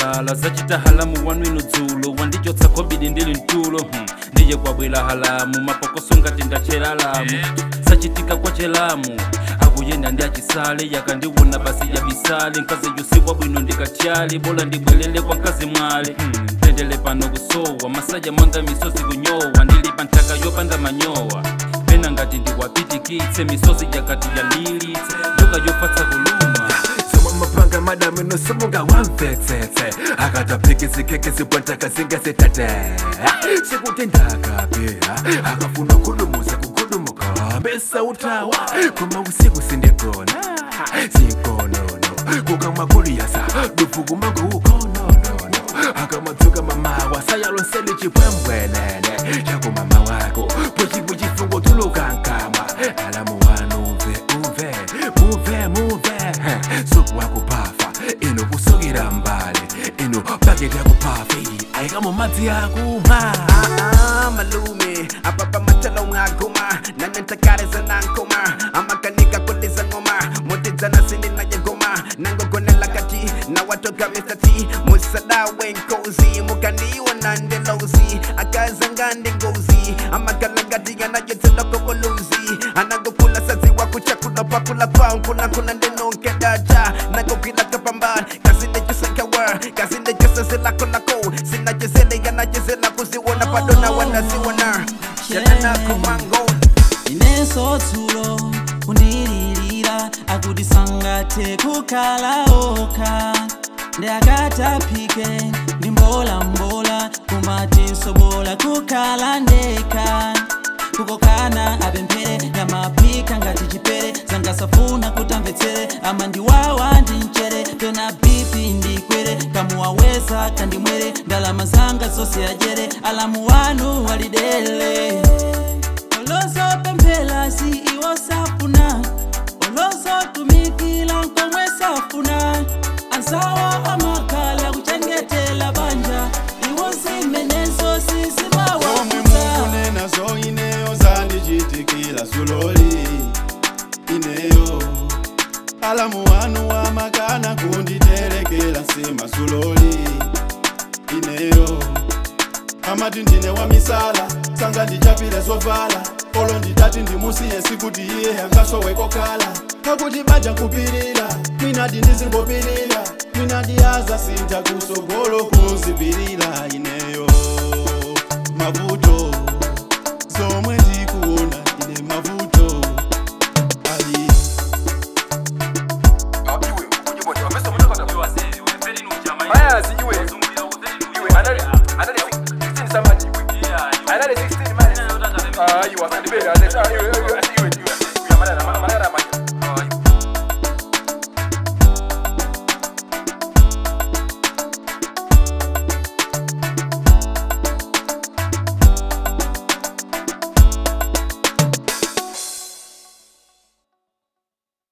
njala zachita halamu wanu inu dzulo wandichotsa kobidi ndili mtulo ndiye kwabwela halamu mapokoso ngati ndachera lamu zachitika kwa chelamu akuyenda ndi achisale yakandiwona basi ya bisale nkazi yusikwa bwino ndikachali bola ndibwelele kwa nkazi mwale tendele pano kusowa masaja mwanga misozi kunyowa ndilipa ntaka yopanda manyowa pena ngati ndiwapitikitse misozi jakati yalilitse njoka yofatsa kuluma mapanga madame no sumunga wamvetsetse akatapikisi kekesi pwantaka singesetate sikutendakapea akafuna kudumuza kukudumuka besa utawa kuma usiku sindegona sikonono kukamakulu yasa dufukumango ukononono akamadzuka mamawa sayalonseli chipwembwenene chako mama wako puchifungo tulukankama alamu wanu uve suku wakupafa ino kusukira mbali ino paketi yakupafa ayika mu madzi yakuma malume apapa matala ungagoma nanentakariza nankoma amakanika kuliza ngoma motizana sini na yegoma nangogonela kati na watoka mistati musada wenkozi mukaniwa nandelozi akazangande ngozi amakalangati yanayetseloko koluzi anagokula sazi wakuchakula pakula pankula kuna ndenonkedaja nagokila kapamban kasinde jusankawa kasinde jusasila kolako sinajezele yanajezela kuziwona padona wanaziwona shanana kumango ineso tulo undililira akudisangate kukala oka ndakatapike ndimbola kumatisobola kukala ndeka kukokana abempere namapika ngati chipere zangasafuna kutamvetsere ama ndiwawa ndinchere pena bipi ndikwere kamuwaweza kandimwere ndalama zanga zose ajere alamu wanu walidele oloso pempela si iwo safuna oloso tumikila nkomwe safuna ansawa amakala kuchengetela banja iwo zimenezo sisimawaomwe nazo ineyo zandichitikila suloli ineyo alamu wanu wamakana kunditelekela sima suloli ineyo amati ndine wa misala sanga ndichapile zovala olo nditati ndimusiye sikuti iye angasowekokala kakuti baja kupilila minadi ndizingopilila minadi aza sinta kusogolo kuzipilila ineyo mavuto zomwe ndikuona ine mavuto ali you